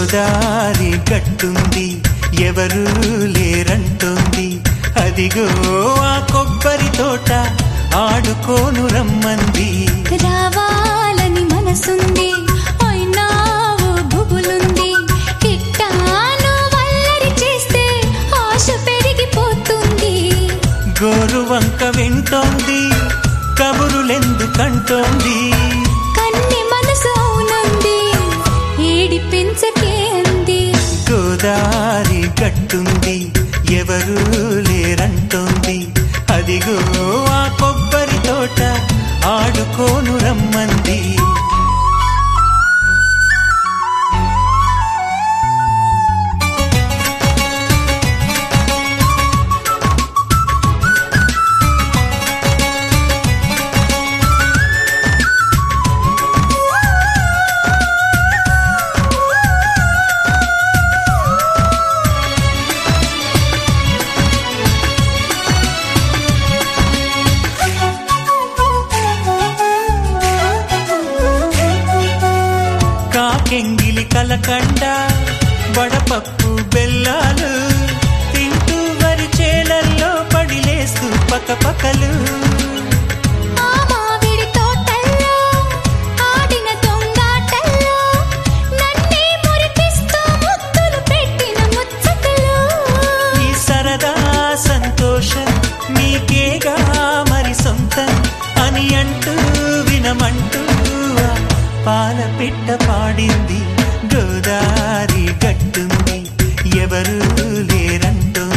గోదారి గట్టుంది ఎవరూ లేరంటోంది అదిగో ఆ కొబ్బరి తోట ఆడుకోను రమ్మంది రావాలని మనసుంది అయినా ఓ గుబులుంది కిట్టాను వల్లరి చేస్తే ఆశ పెరిగిపోతుంది గోరు వంక వింటోంది కబురులెందుకంటోంది కన్ని మనసు అవునంది ఏడి పెంచకే అంది గోదారి గట్టుంది ఎవరూ లేరంటోంది అదిగో ఆ కొబ్బరి తోట ఆడుకోను రమ్మంది కాకెంగిలి కలకండ వడపప్పు బెల్లాలు తింటూ వరి చేలల్లో పడిలేస్తూ పకపకలు ఆ మామిడి తోటల్లో ఆడిన దొంగాటల్లో నన్నే మురిపిస్తూ ముద్దులు పెట్టిన ముచ్చటలు ఈ సరదా సంతోషం నీకేగా మరి సొంతం అని అంటూ వినమంటూ పాల పిట్ట పాడింది గోదారి గట్టుంది ఎవరూ లేరంటూ